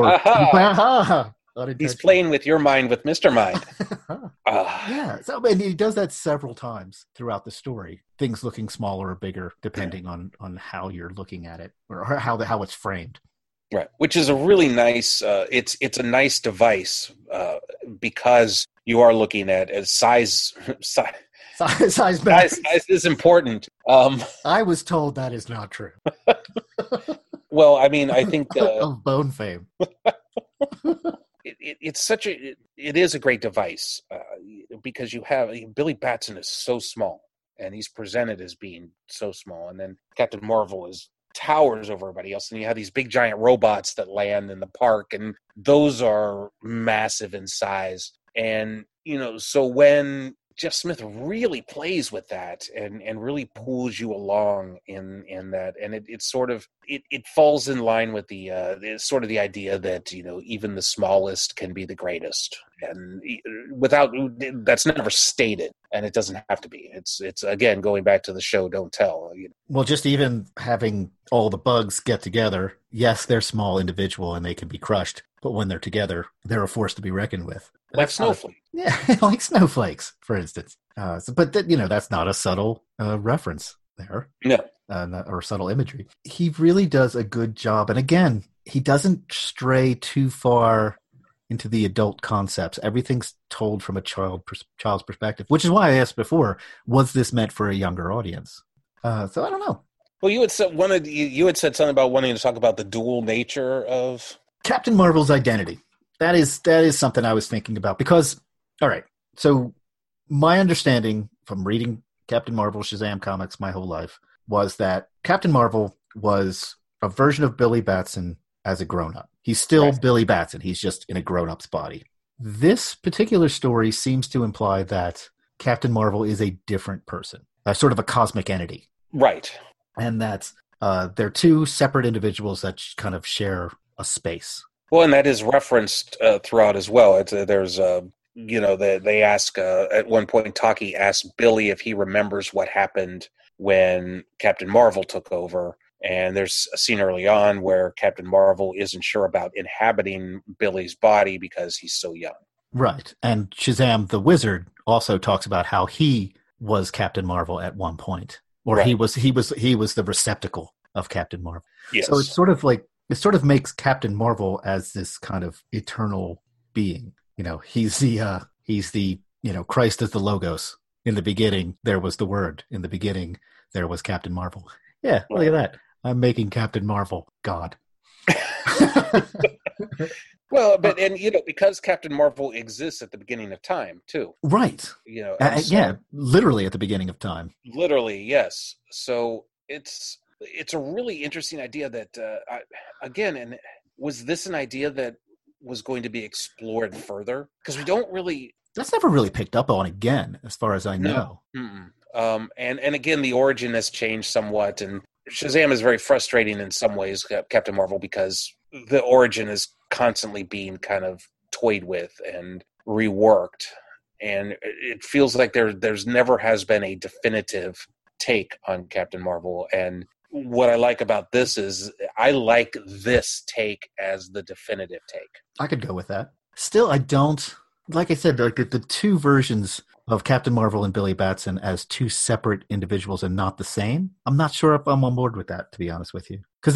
He's playing with your mind with Mr. Mind. Yeah. So, and he does that several times throughout the story. Things looking smaller or bigger, depending on how you're looking at it or how it's framed. Right. Which is a really nice, it's a nice device because you are looking at size. Size is important. I was told that is not true. Well, I mean, I think of bone fame. It is a great device because you have Billy Batson is so small and he's presented as being so small, and then Captain Marvel towers over everybody else, and you have these big giant robots that land in the park, and those are massive in size. And so when Jeff Smith really plays with that and really pulls you along in that, and it falls in line with the sort of the idea that even the smallest can be the greatest, and that's never stated, and it doesn't have to be. It's again going back to the show Don't Tell. Well, just even having all the bugs get together, yes, they're small individual and they can be crushed, but when they're together, they're a force to be reckoned with. Like snowflakes. Yeah, like snowflakes, for instance. But that's not a subtle reference there. No. Or subtle imagery. He really does a good job. And again, he doesn't stray too far into the adult concepts. Everything's told from a child's perspective, which is why I asked before, was this meant for a younger audience? So I don't know. Well, you had said something about wanting to talk about the dual nature of Captain Marvel's identity. That is something I was thinking about because, all right, so my understanding from reading Captain Marvel Shazam comics my whole life was that Captain Marvel was a version of Billy Batson as a grown-up. He's still right. Billy Batson. He's just in a grown-up's body. This particular story seems to imply that Captain Marvel is a different person, sort of a cosmic entity. Right. And that they're two separate individuals that kind of share a space. Well, and that is referenced throughout as well. They ask at one point, Taki asks Billy if he remembers what happened when Captain Marvel took over. And there's a scene early on where Captain Marvel isn't sure about inhabiting Billy's body because he's so young. Right. And Shazam the Wizard also talks about how he was Captain Marvel at one point. Or right. he was the receptacle of Captain Marvel. Yes. So it's sort of like it sort of makes Captain Marvel as this kind of eternal being. He's the Christ is the Logos. In the beginning, there was the Word. In the beginning, there was Captain Marvel. Yeah, look at that. I'm making Captain Marvel God. Well, because Captain Marvel exists at the beginning of time too. Right. Literally at the beginning of time. Literally, yes. So it's a really interesting idea that, and was this an idea that was going to be explored further? Because we don't really... That's never really picked up on again, as far as I know. No. And again, the origin has changed somewhat, and Shazam is very frustrating in some ways, Captain Marvel, because the origin is constantly being kind of toyed with and reworked. And it feels like there's never has been a definitive take on Captain Marvel. And what I like about this is I like this take as the definitive take. I could go with that. Still, I don't, like I said, like the two versions of Captain Marvel and Billy Batson as two separate individuals and not the same. I'm not sure if I'm on board with that, to be honest with you. Because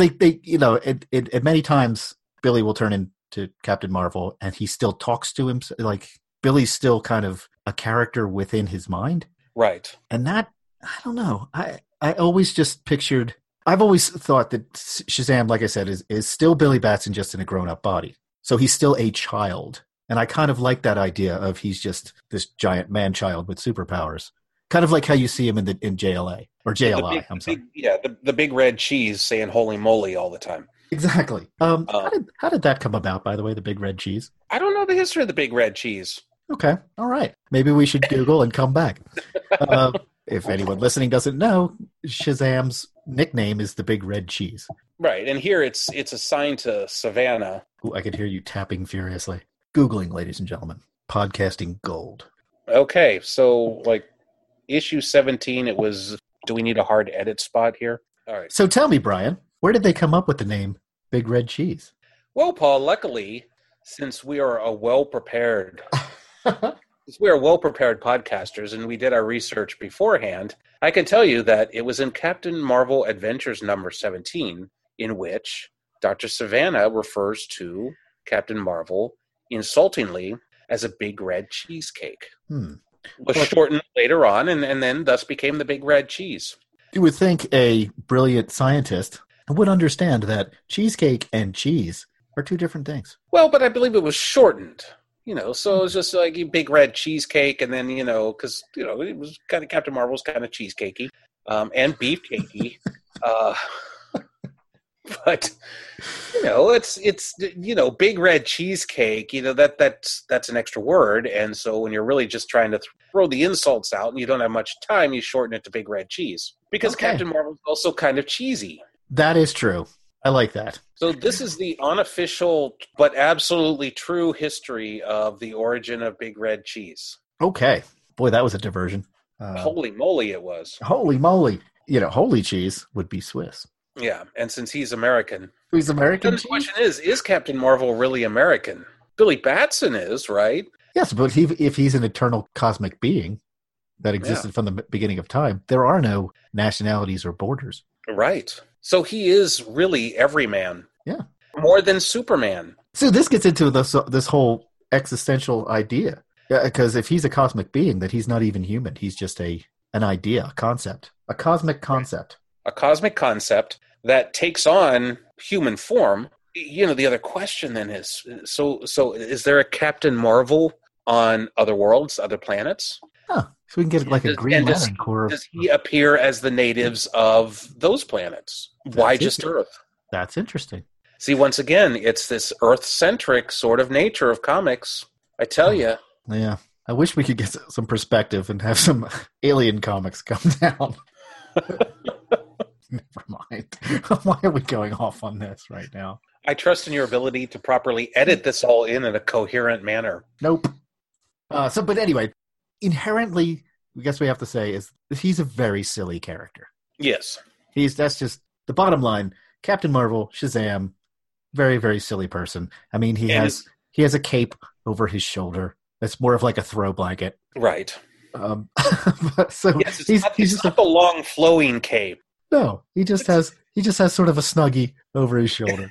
at many times Billy will turn into Captain Marvel and he still talks to him. Like Billy's still kind of a character within his mind. Right. And that, I don't know. I always just pictured, I've always thought that Shazam, like I said, is still Billy Batson just in a grown-up body. So he's still a child. And I kind of like that idea of he's just this giant man-child with superpowers. Kind of like how you see him in JLA. Or JLI, I'm sorry. The big red cheese saying holy moly all the time. Exactly. How did that come about, by the way, the big red cheese? I don't know the history of the big red cheese. Okay. All right. Maybe we should Google and come back. If anyone listening doesn't know, Shazam's nickname is the Big Red Cheese. Right. And here it's assigned to Savannah. Ooh, I could hear you tapping furiously. Googling, ladies and gentlemen. Podcasting gold. Okay. So, issue 17, it was, do we need a hard edit spot here? All right. So tell me, Brian, where did they come up with the name Big Red Cheese? Well, Paul, luckily, since we are well-prepared podcasters and we did our research beforehand, I can tell you that it was in Captain Marvel Adventures number 17, in which Dr. Savannah refers to Captain Marvel insultingly as a big red cheesecake. Was shortened later on and then thus became the Big Red Cheese. You would think a brilliant scientist would understand that cheesecake and cheese are two different things. Well, but I believe it was shortened. So it was just like a big red cheesecake, and then, because, it was kind of, Captain Marvel was kind of cheesecakey, and beefcakey. But it's big red cheesecake. That's an extra word, and so when you're really just trying to throw the insults out and you don't have much time, you shorten it to big red cheese because Okay. Captain Marvel is also kind of cheesy. That is true. I like that. So this is the unofficial but absolutely true history of the origin of big red cheese. Okay. Boy, that was a diversion. Holy moly, it was. Holy moly. Holy cheese would be Swiss. Yeah, and since he's American, He's American then the cheese? question is Captain Marvel really American? Billy Batson is, right? Yes, but if he's an eternal cosmic being that existed from the beginning of time, there are no nationalities or borders. Right. So he is really everyman. Yeah. More than Superman. So this gets into this whole existential idea. Because if he's a cosmic being, that he's not even human. He's just an idea, a concept, a cosmic concept. A cosmic concept that takes on human form. The other question then is, so is there a Captain Marvel on other worlds, other planets? Huh. So we can get like a Green Lantern Corps. Does he appear as the natives of those planets? Why just Earth? That's interesting. See, once again, it's this Earth-centric sort of nature of comics. I tell you. Yeah. I wish we could get some perspective and have some alien comics come down. Never mind. Why are we going off on this right now? I trust in your ability to properly edit this all in a coherent manner. Nope. But anyway, inherently, I guess we have to say is he's a very silly character. Yes. That's just the bottom line. Captain Marvel, Shazam, very, very silly person. I mean, he has a cape over his shoulder. That's more of like a throw blanket. Right. So yes, it's not the long flowing cape. No, he just has sort of a snuggie over his shoulder.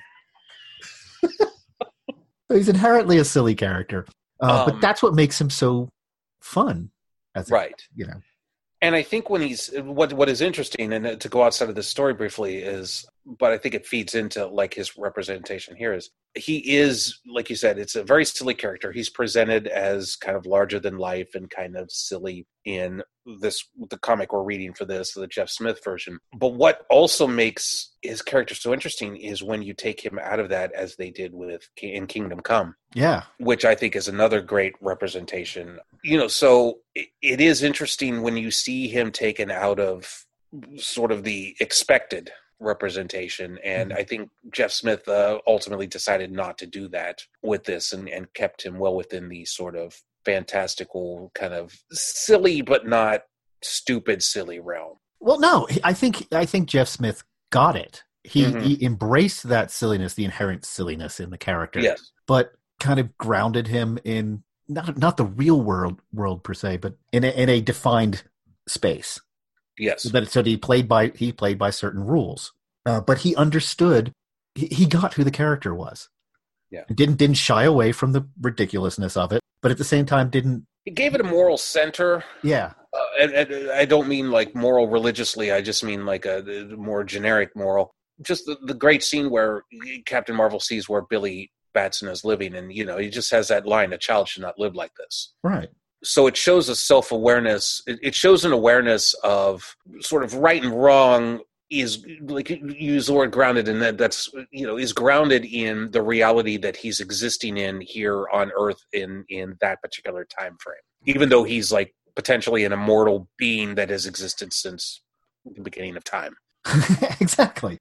So he's inherently a silly character, but that's what makes him so fun. Right. And I think when he's what is interesting, and to go outside of the story briefly is, but I think it feeds into like his representation here is he is, like you said, it's a very silly character. He's presented as kind of larger than life and kind of silly in the comic we're reading for this, the Jeff Smith version. But what also makes his character so interesting is when you take him out of that, as they did in Kingdom Come. Yeah. Which I think is another great representation. So it is interesting when you see him taken out of sort of the expected representation. And I think Jeff Smith ultimately decided not to do that with this and kept him well within the sort of fantastical kind of silly but not stupid silly realm. Well, no, I think Jeff Smith got it. He embraced that silliness, the inherent silliness in the character. Yes. But kind of grounded him in not the real world per se, but in a defined space. Yes. So he played by certain rules, but he understood. He got who the character was. Yeah. Didn't shy away from the ridiculousness of it, but at the same time didn't. He gave it a moral center. Yeah. And I don't mean like moral religiously. I just mean like a more generic moral. Just the great scene where Captain Marvel sees where Billy Batson is living, and he just has that line: "A child should not live like this." Right. So it shows a self-awareness. It shows an awareness of sort of right and wrong. Is like you use the word grounded, and that's is grounded in the reality that he's existing in here on Earth in that particular time frame. Even though he's like potentially an immortal being that has existed since the beginning of time. Exactly.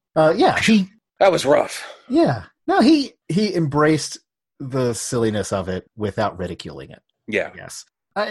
That was rough. Yeah. No, he embraced the silliness of it without ridiculing it. Yeah. Yes.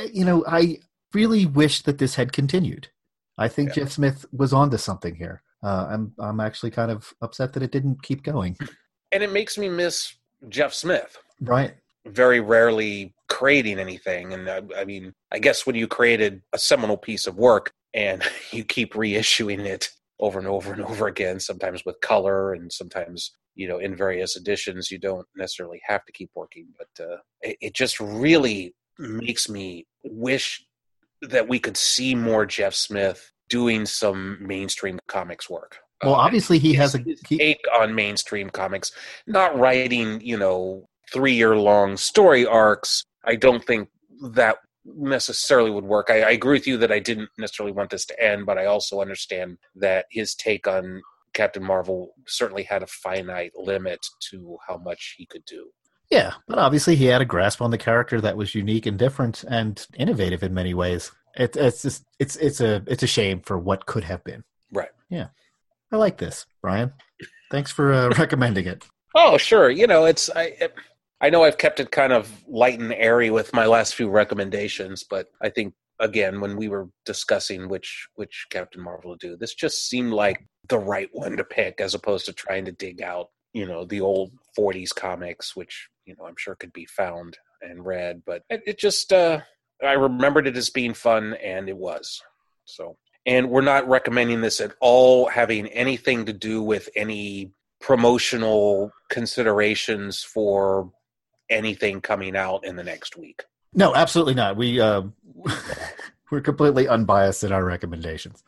I really wish that this had continued. I think Jeff Smith was onto something here. I'm actually kind of upset that it didn't keep going. And it makes me miss Jeff Smith. Right. Very rarely creating anything. And I mean, I guess when you created a seminal piece of work and you keep reissuing it over and over and over again, sometimes with color and sometimes, in various editions, you don't necessarily have to keep working. But it just really makes me wish that we could see more Jeff Smith doing some mainstream comics work. Well, obviously he has his take on mainstream comics, not writing, 3-year-long story arcs. I don't think that necessarily would work. I agree with you that I didn't necessarily want this to end, but I also understand that his take on Captain Marvel certainly had a finite limit to how much he could do. Yeah, but obviously he had a grasp on the character that was unique and different and innovative in many ways. It's a shame for what could have been. Right. Yeah. I like this, Brian. Thanks for recommending it. Oh, sure. You know, I know I've kept it kind of light and airy with my last few recommendations, but I think, again, when we were discussing which Captain Marvel to do, this just seemed like the right one to pick, as opposed to trying to dig out, you know, the old 40s comics, which, you know, I'm sure could be found and read. But it just, I remembered it as being fun, and it was. So, and we're not recommending this at all having anything to do with any promotional considerations for anything coming out in the next week. No, absolutely not. We're completely unbiased in our recommendations.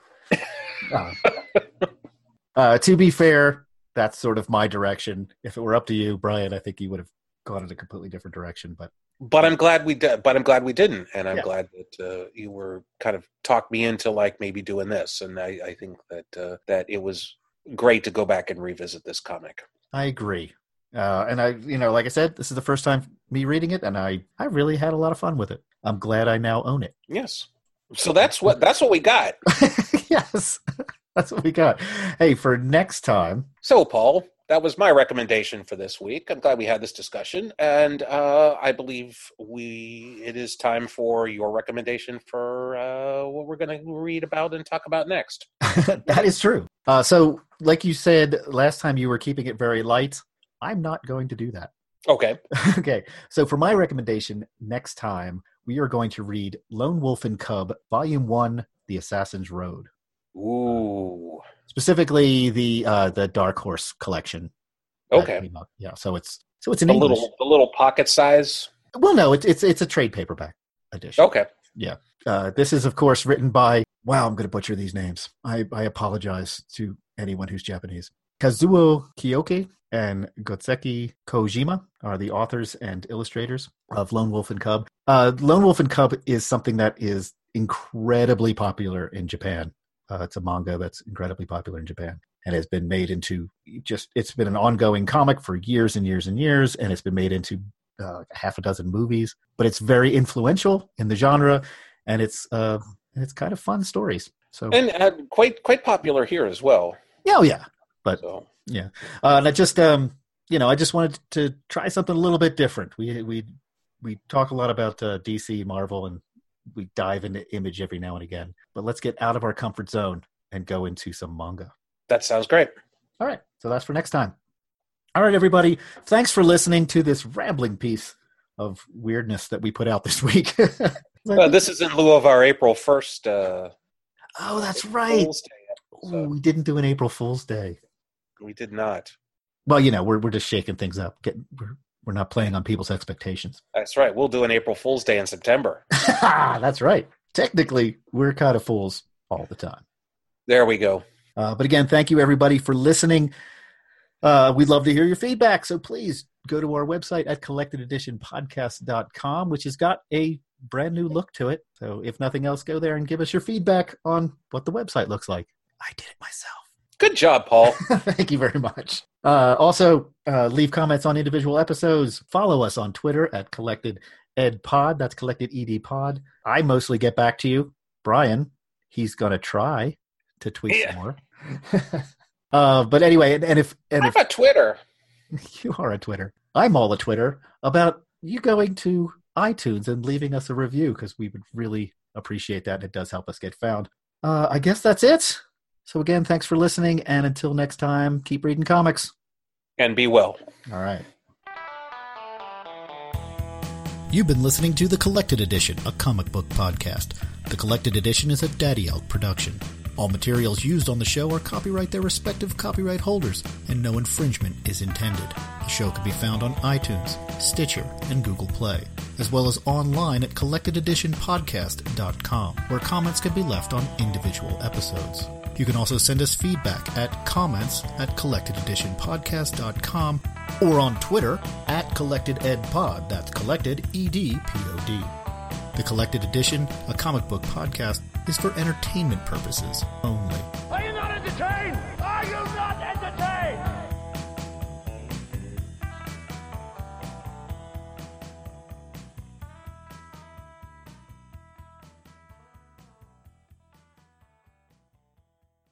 To be fair, that's sort of my direction. If it were up to you, Brian, I think you would have gone in a completely different direction. But I'm glad we did. But I'm glad we didn't, and I'm glad that you were kind of talked me into like maybe doing this. And I think that it was great to go back and revisit this comic. I agree. And I, like I said, this is the first time me reading it, and I really had a lot of fun with it. I'm glad I now own it. Yes. So that's what we got. Yes, that's what we got. Hey, for next time. So, Paul, that was my recommendation for this week. I'm glad we had this discussion, and I believe it is time for your recommendation for what we're going to read about and talk about next. That is true. So, like you said last time, you were keeping it very light. I'm not going to do that. Okay. Okay. So for my recommendation, next time, we are going to read Lone Wolf and Cub, Volume 1, The Assassin's Road. Ooh. Specifically the Dark Horse collection. Okay. Yeah. So it's an a little pocket size. Well, no, it's a trade paperback edition. Okay. Yeah. This is, of course, written by, wow, I'm going to butcher these names. I apologize to anyone who's Japanese. Kazuo Kiyoke and Gotseki Kojima are the authors and illustrators of Lone Wolf and Cub. Lone Wolf and Cub is something that is incredibly popular in Japan. It's a manga that's incredibly popular in Japan and has been made into it's been an ongoing comic for years and years and years, and it's been made into half a dozen movies. But it's very influential in the genre, and it's kind of fun stories. So and quite popular here as well. Oh yeah. But so. Yeah, and I just I just wanted to try something a little bit different. We talk a lot about DC, Marvel, and we dive into Image every now and again. But let's get out of our comfort zone and go into some manga. That sounds great. All right, so that's for next time. All right, everybody, thanks for listening to this rambling piece of weirdness that we put out this week. This is in lieu of our April 1st. Oh, that's right. Ooh, we didn't do an April Fool's Day. We did not. Well, we're just shaking things up. We're not playing on people's expectations. That's right. We'll do an April Fool's Day in September. That's right. Technically, we're kind of fools all the time. There we go. But again, thank you, everybody, for listening. We'd love to hear your feedback. So please go to our website at collectededitionpodcast.com, which has got a brand new look to it. So if nothing else, go there and give us your feedback on what the website looks like. I did it myself. Good job, Paul. Thank you very much. Also, leave comments on individual episodes. Follow us on Twitter at CollectedEdPod. That's CollectedEdPod. I mostly get back to you. Brian, he's going to try to tweet some more. But anyway, and if I'm a Twitter. You are a Twitter. I'm all a Twitter about you going to iTunes and leaving us a review, because we would really appreciate that. It does help us get found. I guess that's it. So again, thanks for listening, and until next time, keep reading comics. And be well. All right. You've been listening to The Collected Edition, a comic book podcast. The Collected Edition is a Daddy Out production. All materials used on the show are copyright their respective copyright holders, and no infringement is intended. The show can be found on iTunes, Stitcher, and Google Play, as well as online at collectededitionpodcast.com, where comments can be left on individual episodes. You can also send us feedback at comments@collectededitionpodcast.com or on Twitter at CollectedEdPod. That's Collected, EDPOD. The Collected Edition, a comic book podcast, is for entertainment purposes only.